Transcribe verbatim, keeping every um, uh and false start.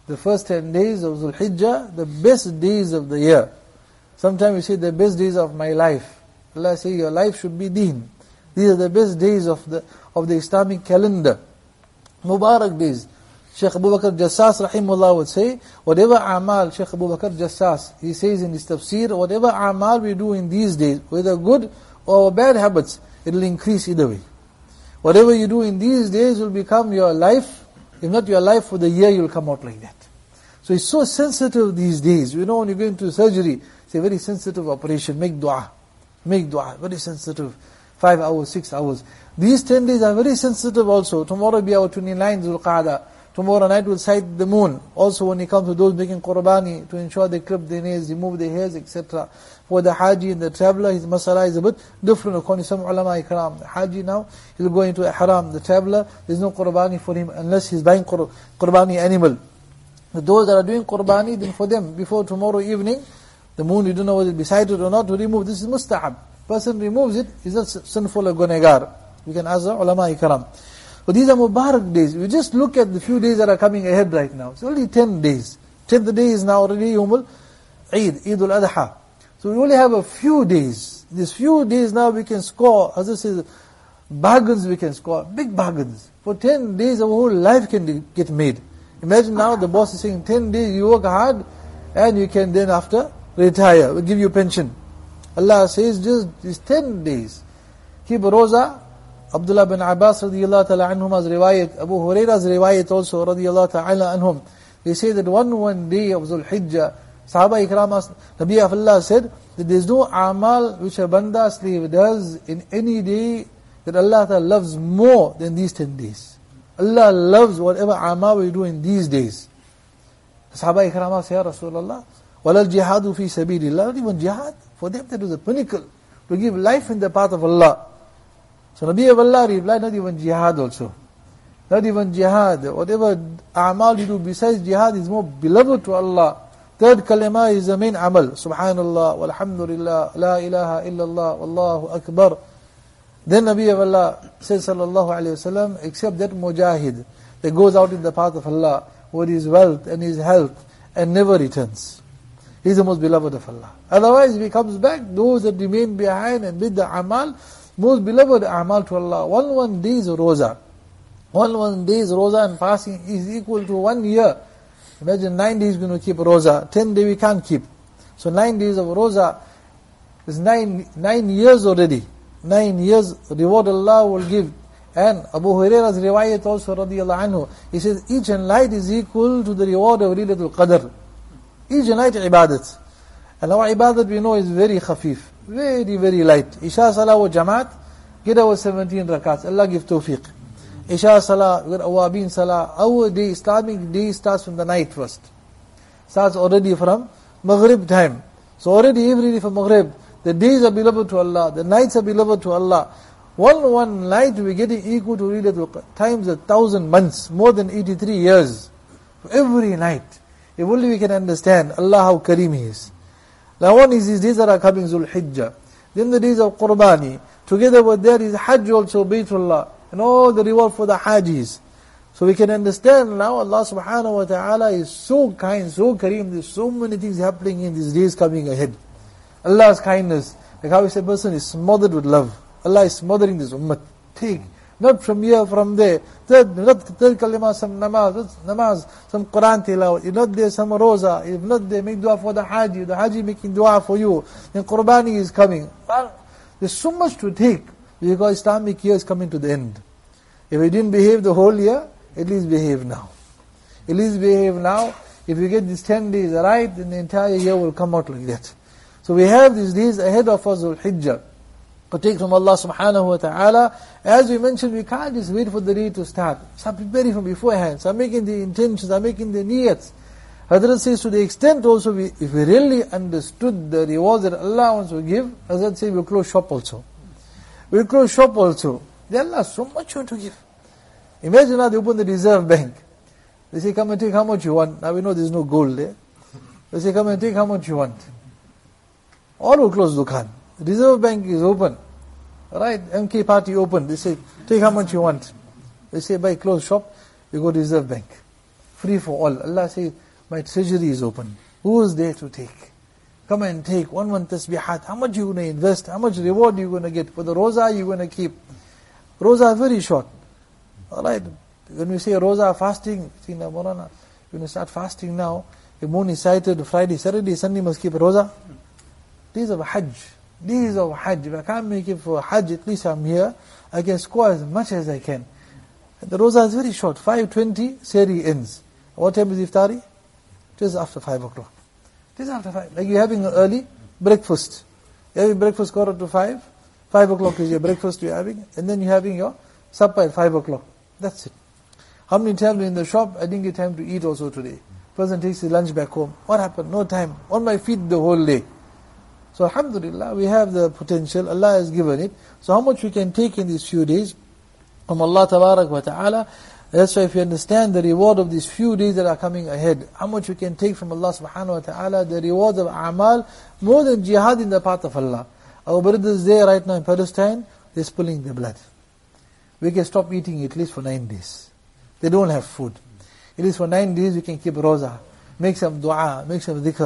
the first ten days of Dhul Hijjah, the best days of the year. Sometimes we say the best days of my life. Allah says your life should be deen. These are the best days of the of the Islamic calendar. Mubarak days. Shaykh Abu Bakr Jassas rahimahullah would say, whatever amal, Shaykh Abu Bakr Jassas, he says in his tafsir, whatever amal we do in these days, whether good or bad habits, it will increase either way. Whatever you do in these days will become your life. If not your life, for the year you'll come out like that. So it's so sensitive these days. You know, when you go into surgery, it's a very sensitive operation. Make dua. Make dua. Very sensitive. Five hours, six hours. These ten days are very sensitive also. Tomorrow will be our twenty-ninth Dhul Qa'dah. Tomorrow night will sight the moon. Also when it comes to those making qurbani, to ensure they clip their nails, remove their hairs, et cetera. For the Haji and the traveler, his masala is a bit different according to some ulama ikram. The Haji now, he'll go into ihram. The traveler, there's no qurbani for him unless he's buying qur- qurbani animal. But those that are doing qurbani, then for them, before tomorrow evening, the moon, you don't know whether it be sighted or not, to remove. This is musta'ab. Person removes it, is not sinful or gunegar. We can ask the ulama ikram. So these are Mubarak days. We just look at the few days that are coming ahead right now. It's only ten days. Tenth day is now already Yawmul Eid, Eidul Adha. So we only have a few days. These few days now we can score, as I say, bargains we can score, big bargains. For ten days our whole life can get made. Imagine now the boss is saying ten days you work hard and you can then after retire, we'll give you pension. Allah says just these ten days. Keep Roza. Abdullah bin Abbas radiyallahu ta'ala anhuma's riwayat, Abu Huraira's riwayat also radiyallahu ta'ala anhum. They say that one one day of Dhul Hijjah, Sahaba Ikram asked, Nabi of Allah said that there is no amal which a banda slave does in any day that Allah ta'ala loves more than these ten days. Allah loves whatever amal we do in these days. Sahaba Ikram asked, Ya Rasulullah, walal jihadu fi sabilillah, not even jihad. For them that was the pinnacle, to give life in the path of Allah. So Nabi of Allah replied, not even jihad also. Not even jihad. Whatever a'mal you do besides jihad is more beloved to Allah. Third kalima is the main amal. Subhanallah, walhamdulillah, la ilaha illallah, wallahu akbar. Then Nabi of Allah says, sallallahu alayhi wa sallam, except that mujahid that goes out in the path of Allah with his wealth and his health and never returns. He's the most beloved of Allah. Otherwise, if he comes back, those that remain behind and with the amal, most beloved amal to Allah. One one day's roza. One one day's roza and fasting is equal to one year. Imagine nine days we're going to keep roza. Ten days we can't keep. So nine days of roza is nine, nine years already. Nine years reward Allah will give. And Abu Huraira's riwayat also radiyallahu anhu, he says each night is equal to the reward of Laylatul Qadr. Each night ibadat. And our ibadat we know is very khafif. Very, very light. Isha Salah wa Jamaat, get our seventeen rakats. Allah give tawfiq. Isha Salah, get Awabin Salah. Our day, Islamic day starts from the night first. Starts already from Maghrib time. So already every day from Maghrib, the days are beloved to Allah, the nights are beloved to Allah. One one night we get equal to Laylatul Qadr, times a thousand months, more than eighty-three years. Every night. If only we can understand Allah how Kareem He is. Now one is these days that are coming, Dhul Hijjah. Then the days of Qurbani. Together with that is Hajj also, Baytullah. And all the reward for the Hajis. So we can understand now Allah subhanahu wa ta'ala is so kind, so Kareem. There's so many things happening in these days coming ahead. Allah's kindness. Like how we say a person is smothered with love. Allah is smothering this ummah. Take. Not from here, from there. Third, not third kalima, some namaz, namaz, some Quran tilawat. If not there, some roza. If not there, make dua for the Haji. The Haji making dua for you. Then Qurbani is coming. Well, there's so much to take. Because Islamic year is coming to the end. If we didn't behave the whole year, at least behave now. At least behave now. If you get these ten days right, then the entire year will come out like that. So we have these days ahead of us, Dhul Hijjah. Take from Allah subhanahu wa ta'ala. As we mentioned, we can't just wait for the day to start. Start preparing from beforehand. Start making the intentions, start making the niyats. Hazrat says to the extent also, we, if we really understood the rewards that Allah wants to give, Hazrat says we'll close shop also. We'll close shop also. There Allah so much want to give. Imagine now they open the reserve bank. They say, come and take how much you want. Now we know there's no gold there. They say, come and take how much you want. All will close Dukhan. Reserve bank is open. Right? M K party open. They say, take how much you want. They say, buy close shop, you go to reserve bank. free for all. Allah says, my treasury is open. Who is there to take? Come and take one one tasbihat. How much you going to invest? How much reward you going to get? For the roza you going to keep. Roza very short. Alright, when we say roza fasting, see now Morana, you're going to start fasting now. The moon is sighted Friday, Saturday, Sunday must keep roza. Days of Hajj. Days of Hajj. If I can't make it for Hajj, at least I'm here. I can score as much as I can. And the roza is very short. five twenty, Sehri ends. What time is Iftari? Just after five o'clock. Just after five. Like you're having an early breakfast. You're having breakfast quarter to five. five o'clock is your breakfast you're having. And then you're having your supper at five o'clock. That's it. How many times in the shop, I didn't get time to eat also today. Person takes his lunch back home. What happened? No time. On my feet the whole day. So alhamdulillah, we have the potential. Allah has given it. So how much we can take in these few days from Allah Tabarak wa Ta'ala. That's why if you understand the reward of these few days that are coming ahead, how much we can take from Allah Subhanahu wa Ta'ala, the rewards of a'mal, more than jihad in the path of Allah. Our brothers there right now in Palestine, they're spilling their blood. We can stop eating at least for nine days. They don't have food. At least for nine days we can keep roza, make some dua, make some dhikr.